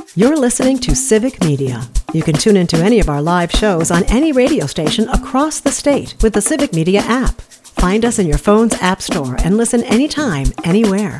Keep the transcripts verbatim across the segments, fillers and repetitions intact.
You're listening to Civic Media. You can tune into any of our live shows on any radio station across the state with the Civic Media app. Find us in your phone's app store and listen anytime, anywhere.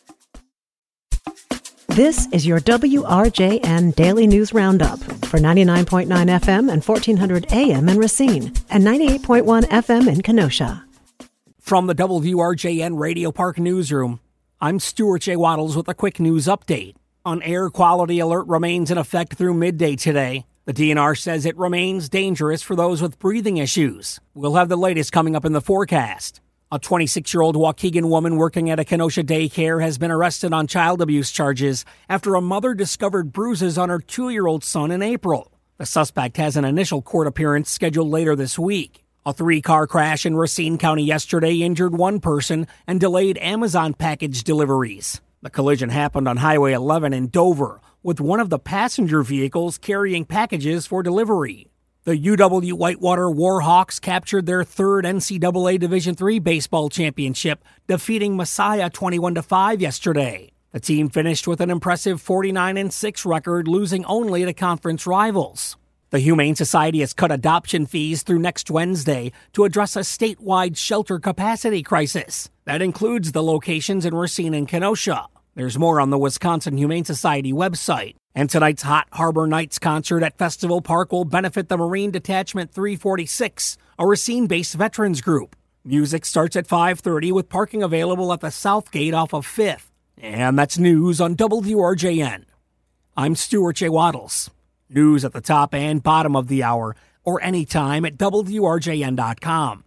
This is your W R J N Daily News Roundup for ninety-nine point nine F M and fourteen hundred A M in Racine and ninety-eight point one F M in Kenosha. From the W R J N Radio Park Newsroom, I'm Stuart J. Waddles with a quick news update. An air quality alert remains in effect through midday today. The D N R says it remains dangerous for those with breathing issues. We'll have the latest coming up in the forecast. A twenty-six-year-old Waukegan woman working at a Kenosha daycare has been arrested on child abuse charges after a mother discovered bruises on her two-year-old son in April. The suspect has an initial court appearance scheduled later this week. A three-car crash in Racine County yesterday injured one person and delayed Amazon package deliveries. The collision happened on Highway eleven in Dover, with one of the passenger vehicles carrying packages for delivery. The U W Whitewater Warhawks captured their third N C double A Division three baseball championship, defeating Messiah twenty-one to five yesterday. The team finished with an impressive forty-nine and six record, losing only to conference rivals. The Humane Society has cut adoption fees through next Wednesday to address a statewide shelter capacity crisis. That includes the locations in Racine and Kenosha. There's more on the Wisconsin Humane Society website. And tonight's Hot Harbor Nights concert at Festival Park will benefit the Marine Detachment three forty-six, a Racine-based veterans group. Music starts at five thirty with parking available at the South Gate off of fifth. And that's news on W R J N. I'm Stuart J. Waddles. News at the top and bottom of the hour, or anytime at W R J N dot com.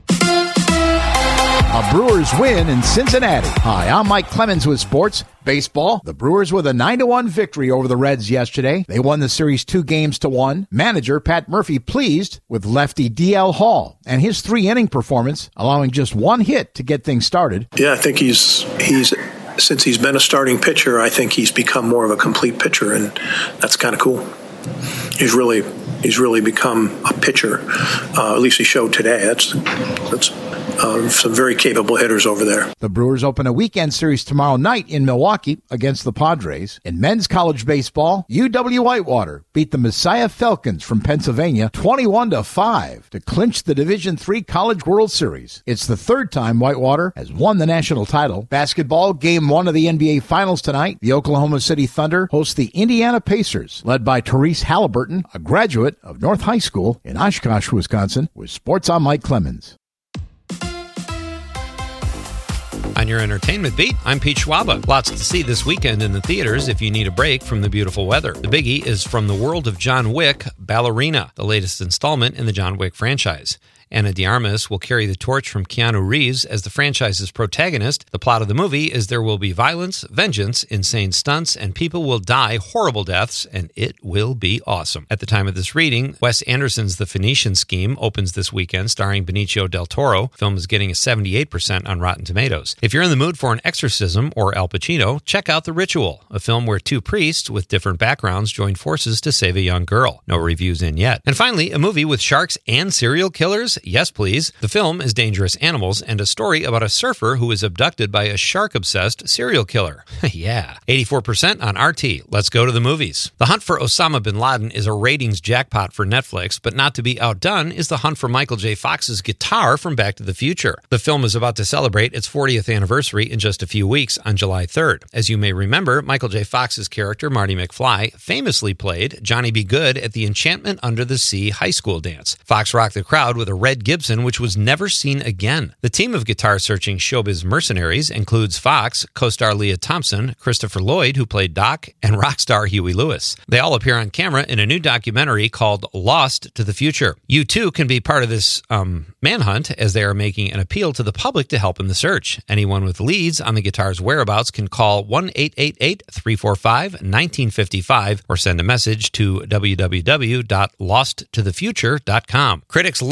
A Brewers win in Cincinnati. Hi, I'm Mike Clemens with sports. Baseball, the Brewers with a nine to one victory over the Reds yesterday. They won the series two games to one. Manager Pat Murphy pleased with lefty D L Hall and his three-inning performance, allowing just one hit to get things started. Yeah, I think he's he's since he's been a starting pitcher, I think he's become more of a complete pitcher, and that's kind of cool. He's really he's really become a pitcher. Uh, at least he showed today. That's that's. Uh, some very capable hitters over there. The Brewers open a weekend series tomorrow night in Milwaukee against the Padres. In men's college baseball, U W Whitewater beat the Messiah Falcons from Pennsylvania twenty-one to five to clinch the Division three College World Series. It's the third time Whitewater has won the national title. Basketball, game one of the N B A Finals tonight. The Oklahoma City Thunder host the Indiana Pacers, led by Therese Halliburton, a graduate of North High School in Oshkosh, Wisconsin. With sports, I'm Mike Clemens. On your entertainment beat, I'm Pete Schwaba. Lots to see this weekend in the theaters if you need a break from the beautiful weather. The biggie is from the world of John Wick, Ballerina, the latest installment in the John Wick franchise. Ana de Armas will carry the torch from Keanu Reeves as the franchise's protagonist. The plot of the movie is there will be violence, vengeance, insane stunts, and people will die horrible deaths, and it will be awesome. At the time of this reading, Wes Anderson's The Phoenician Scheme opens this weekend, starring Benicio del Toro. The film is getting a seventy-eight percent on Rotten Tomatoes. If you're in the mood for an exorcism or Al Pacino, check out The Ritual, a film where two priests with different backgrounds join forces to save a young girl. No reviews in yet. And finally, a movie with sharks and serial killers. Yes, please. The film is Dangerous Animals and a story about a surfer who is abducted by a shark-obsessed serial killer. Yeah. eighty-four percent on R T. Let's go to the movies. The hunt for Osama bin Laden is a ratings jackpot for Netflix, but not to be outdone is the hunt for Michael J. Fox's guitar from Back to the Future. The film is about to celebrate its fortieth anniversary in just a few weeks on July third. As you may remember, Michael J. Fox's character, Marty McFly, famously played Johnny B. Good at the Enchantment Under the Sea high school dance. Fox rocked the crowd with a red Gibson, which was never seen again. The team of guitar-searching showbiz mercenaries includes Fox, co-star Leah Thompson, Christopher Lloyd, who played Doc, and rock star Huey Lewis. They all appear on camera in a new documentary called Lost to the Future. You, too, can be part of this um, manhunt, as they are making an appeal to the public to help in the search. Anyone with leads on the guitar's whereabouts can call one eight eight eight, three four five, one nine five five or send a message to w w w dot lost to the future dot com. Critics love The Pit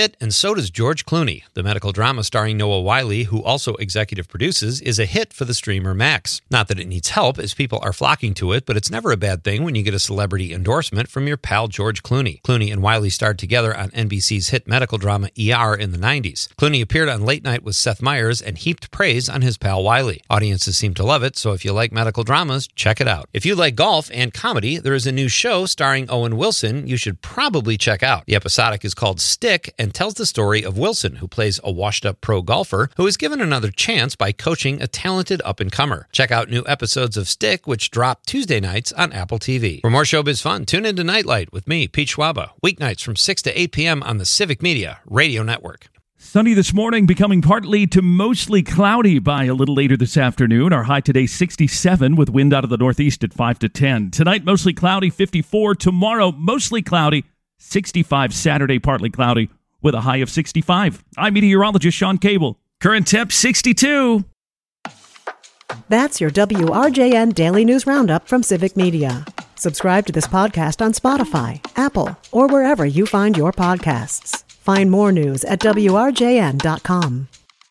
hit, and so does George Clooney. The medical drama starring Noah Wyle, who also executive produces, is a hit for the streamer Max. Not that it needs help, as people are flocking to it, but it's never a bad thing when you get a celebrity endorsement from your pal George Clooney. Clooney and Wyle starred together on N B C's hit medical drama E R in the nineties. Clooney appeared on Late Night with Seth Meyers and heaped praise on his pal Wyle. Audiences seem to love it, so if you like medical dramas, check it out. If you like golf and comedy, there is a new show starring Owen Wilson you should probably check out. The episodic is called Stick and tells the story of Wilson, who plays a washed-up pro golfer who is given another chance by coaching a talented up-and-comer. Check out new episodes of Stick, which drop Tuesday nights on Apple T V. For more showbiz fun, tune into Nightlight with me, Pete Schwaba, weeknights from six to eight p.m. on the Civic Media Radio Network. Sunny this morning, becoming partly to mostly cloudy by a little later this afternoon. Our high today, sixty-seven, with wind out of the northeast at five to ten. Tonight, mostly cloudy, fifty-four. Tomorrow, mostly cloudy, sixty-five. Saturday, partly cloudy, with a high of sixty-five. I'm meteorologist Sean Cable. Current temp, sixty-two. That's your W R J N Daily News Roundup from Civic Media. Subscribe to this podcast on Spotify, Apple, or wherever you find your podcasts. Find more news at W R J N dot com.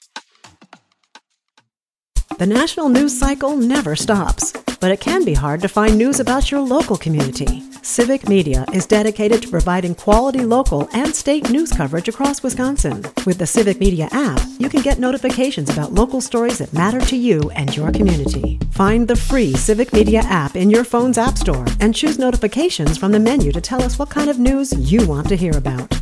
The national news cycle never stops, but it can be hard to find news about your local community. Civic Media is dedicated to providing quality local and state news coverage across Wisconsin. With the Civic Media app, you can get notifications about local stories that matter to you and your community. Find the free Civic Media app in your phone's app store and choose notifications from the menu to tell us what kind of news you want to hear about.